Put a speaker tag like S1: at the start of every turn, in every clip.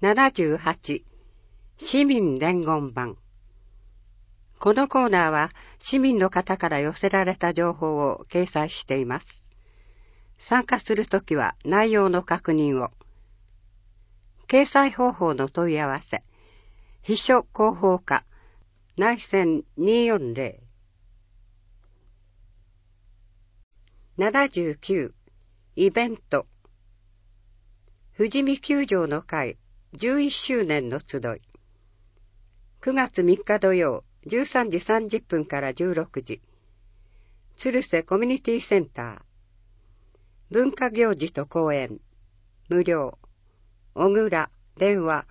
S1: 78市民伝言板。このコーナーは市民の方から寄せられた情報を掲載しています。参加するときは内容の確認を。掲載方法の問い合わせ。秘書広報課内線240。79イベント。富士見球場の会11周年の集い。9月3日土曜13時30分から16時。鶴瀬コミュニティセンター。文化行事と講演。無料。小倉。電話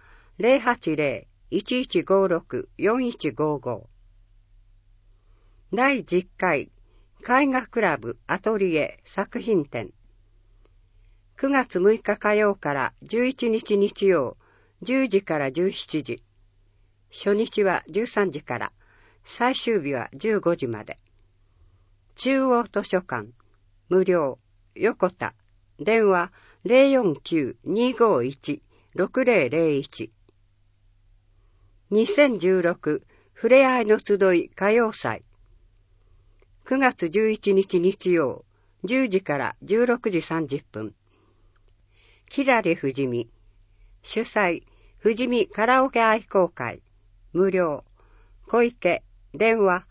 S1: 080-1156-4155。第10回絵画クラブアトリエ作品展。9月6日火曜から11日日曜10時から17時。初日は13時から、最終日は15時まで。中央図書館。無料。横田。電話 049-251-6001。2016ふれあいの集い歌謡祭。9月11日日曜10時から16時30分。きらり富士見。主催、富士見カラオケ愛好会。無料。小池。電話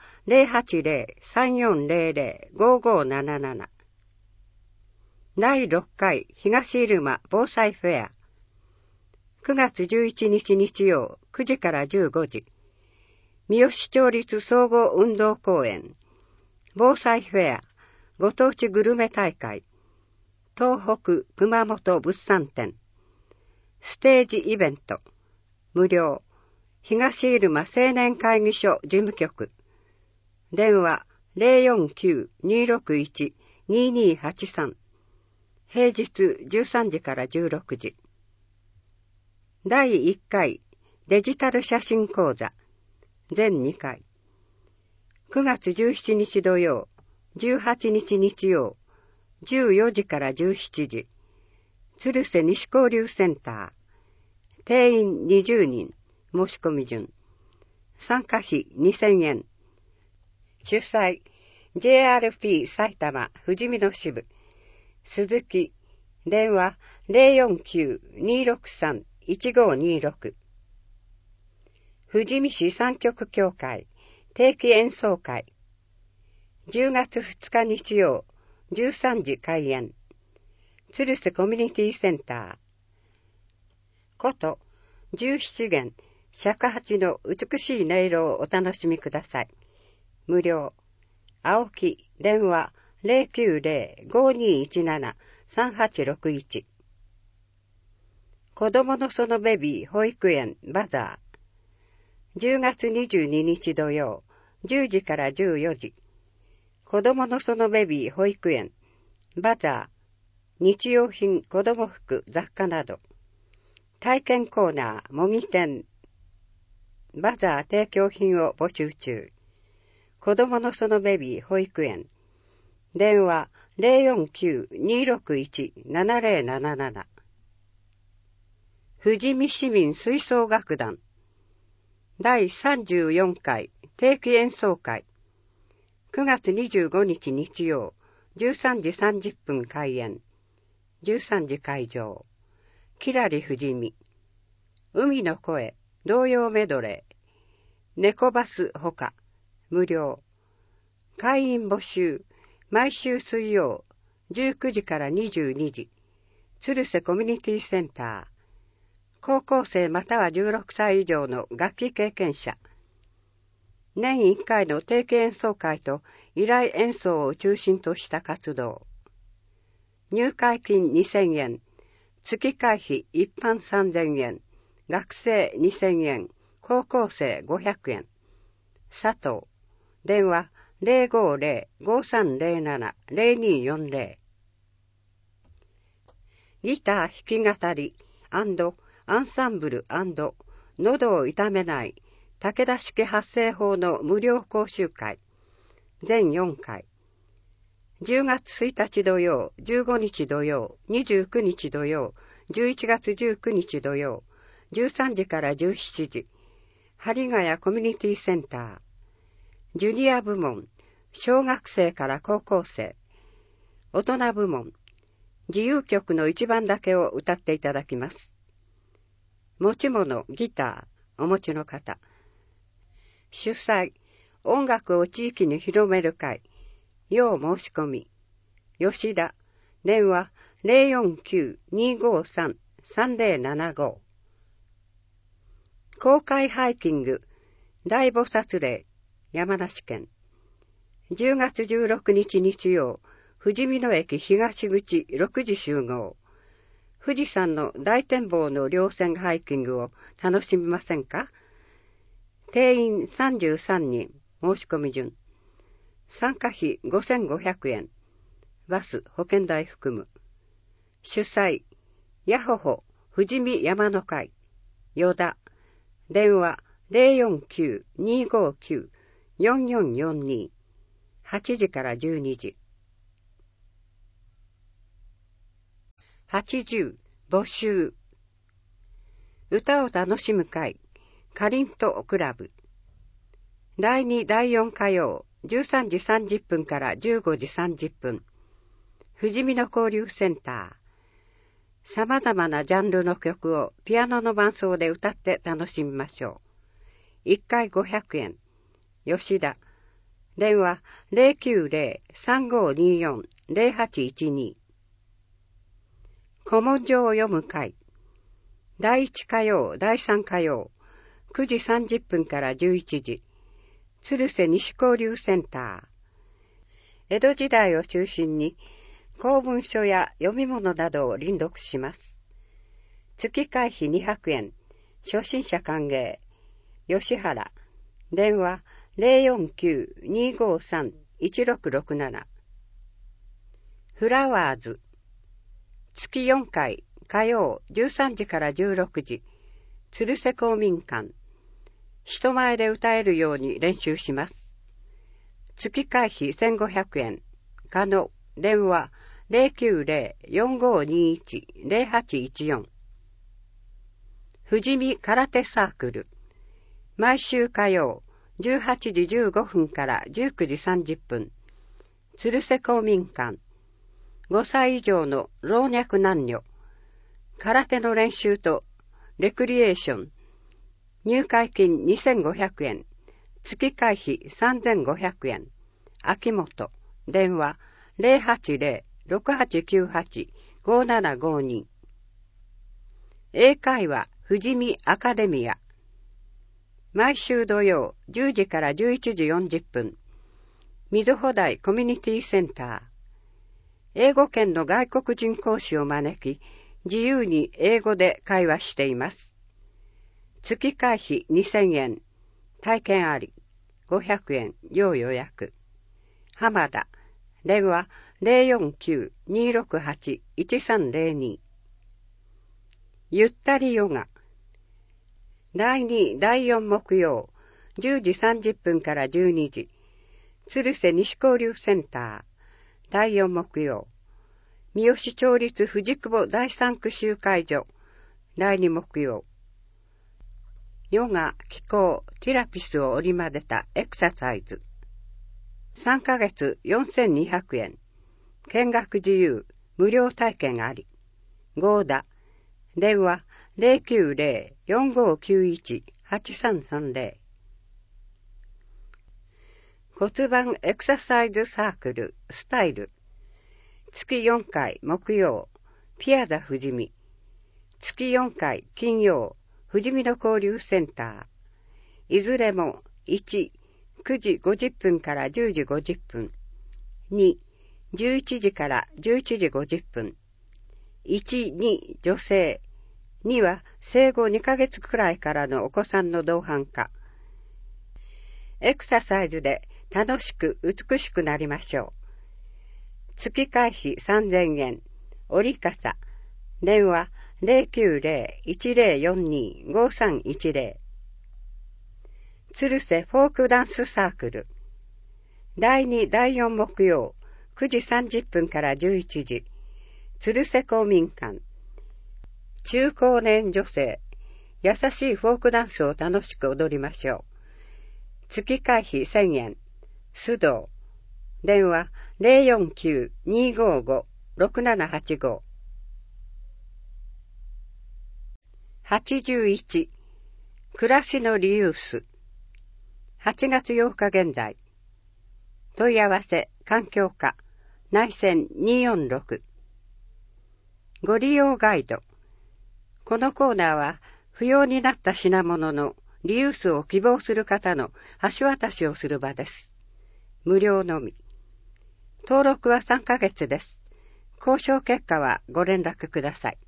S1: 080-3400-5577。第6回東入間防災フェア。9月11日日曜9時から15時。三好町立総合運動公園。防災フェア。ご当地グルメ大会。東北熊本物産展。ステージイベント。無料。東入間青年会議所事務局。電話 049-261-2283。平日13時から16時。第1回デジタル写真講座。全2回。9月17日土曜、18日日曜、14時から17時。鶴瀬西交流センター。定員20人。申し込み順。参加費2000円。主催、JRP 埼玉富士見野支部。鈴木。電話 049-263-1526。富士見市三局協会定期演奏会。10月2日日曜13時開演。鶴瀬コミュニティセンター。こと17弦尺八の美しい音色をお楽しみください。無料。青木。電話 090-5217-3861。子供の園ベビー保育園バザー。10月22日土曜10時から14時。子供の園ベビー保育園バザー。日用品、子供服、雑貨など。体験コーナー、模擬店。バザー提供品を募集中。子供の園ベビー保育園。電話 049-261-7077。富士見市民吹奏楽団。第34回定期演奏会。9月25日日曜、13時30分開演。13時会場。きらり富士見。海の声。童謡メドレー。猫バスほか。無料。会員募集。毎週水曜。19時から22時。鶴瀬コミュニティセンター。高校生または16歳以上の楽器経験者。年1回の定期演奏会と依頼演奏を中心とした活動。入会金2000円。月会費一般3000円。学生2000円。高校生500円。佐藤。電話 050-5307-0240。ギター弾き語り&アンサンブル&喉を痛めない武田式発声法の無料講習会。全4回。10月1日土曜、15日土曜、29日土曜、11月19日土曜、 13時から17時、針ヶ谷コミュニティセンター。ジュニア部門、小学生から高校生。大人部門、自由曲の一番だけを歌っていただきます。持ち物、ギター、お持ちの方。主催、音楽を地域に広める会。要申し込み。吉田、電話 049-253-3075。公開ハイキング、大菩薩霊、山梨県。10月16日日曜、富士見野駅東口6時集合。富士山の大展望の稜線ハイキングを楽しみませんか？定員33人、申し込み順。参加費5500円。バス、保険代含む。主催、やほほ、富士見山の会。与田。電話 049-259-4442。8時から12時。80、募集。歌を楽しむ会、かりんとクラブ。第2、第4火曜、13時30分から15時30分。富士見野交流センター。様々なジャンルの曲をピアノの伴奏で歌って楽しみましょう。1回500円。吉田。電話 090-3524-0812。古文書を読む会。第1火曜、第3火曜、9時30分から11時。鶴瀬西交流センター。江戸時代を中心に、公文書や読み物などを輪読します。月会費200円。初心者歓迎。吉原。電話 049-253-1667。フラワーズ。月4回、火曜13時から16時。鶴瀬公民館。人前で歌えるように練習します。月会費1500円。可能。電話 090-4521-0814。富士見空手サークル。毎週火曜18時15分から19時30分。鶴瀬公民館。5歳以上の老若男女。空手の練習とレクリエーション。入会金2500円。月会費3500円。秋元。電話 080-6898-5752。英会話富士見アカデミア。毎週土曜10時から11時40分。水穂台コミュニティセンター。英語圏の外国人講師を招き、自由に英語で会話しています。月会費2000円。体験あり。500円。要予約。浜田。電話 049-268-1302。ゆったりヨガ。第2、第4木曜、10時30分から12時。鶴瀬西交流センター。第4木曜。三好町立藤久保第3区集会所。第2木曜。ヨガ、気功、ティラピスを織り交ぜたエクササイズ。3ヶ月4200円。見学自由、無料体験あり。合田。電話 090-4591-8330。骨盤エクササイズサークル、スタイル。月4回木曜、ピアザ富士見。月4回金曜、富士見野交流センター。いずれも1、9時50分から10時50分。2、11時から11時50分。1、2、女性。2は生後2ヶ月くらいからのお子さんの同伴化。エクササイズで楽しく美しくなりましょう。月会費3000円。折り傘。電話 090-1042-5310。鶴瀬フォークダンスサークル。第2、第4木曜、9時30分から11時。鶴瀬公民館。中高年女性。 優しいフォークダンスを楽しく踊りましょう。月会費1000円。須藤。電話 049-255-6785。81. 暮らしのリユース。8月8日現在。問い合わせ環境課内線246。ご利用ガイド。このコーナーは不要になった品物のリユースを希望する方の橋渡しをする場です。無料のみ。登録は3ヶ月です。交渉結果はご連絡ください。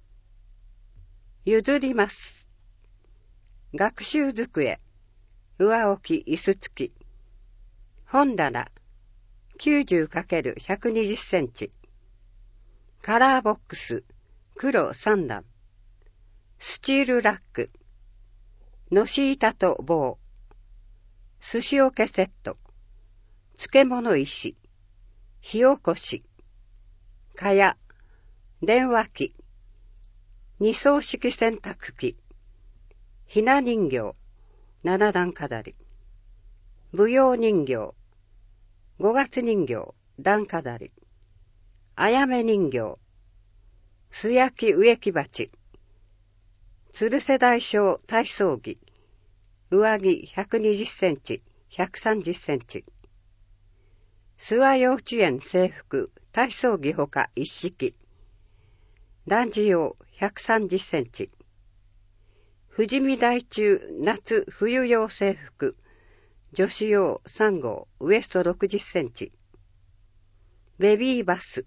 S1: 譲ります。学習机。上置き椅子付き。本棚。90×120 センチ。カラーボックス。黒3段。スチールラック。のし板と棒。寿司桶セット。漬物石。火起こし。かや。電話機。二層式洗濯機。ひな人形。7段飾り。舞踊人形。5月人形。段飾り。あやめ人形。素焼き植木鉢。鶴世代小体操着。上着120センチ、130センチ。諏訪幼稚園制服体操着ほか一式。男児用130センチ。富士見台中夏冬用制服女子用3号ウエスト60センチ。ベビーバス。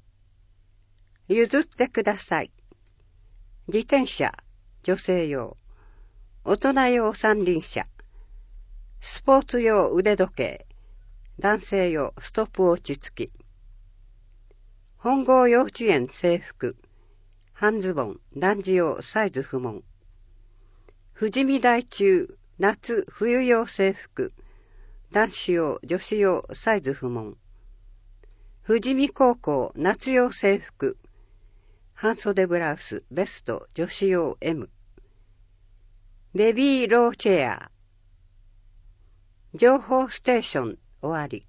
S1: 譲ってください。自転車女性用。大人用三輪車。スポーツ用腕時計。男性用ストップウォッチ付き。本郷幼稚園制服。半ズボン男児用サイズ不問。富士見台中夏冬用制服。男子用女子用サイズ不問。富士見高校夏用制服。半袖ブラウスベスト女子用 M。ベビーローチェア。情報ステーション終わり。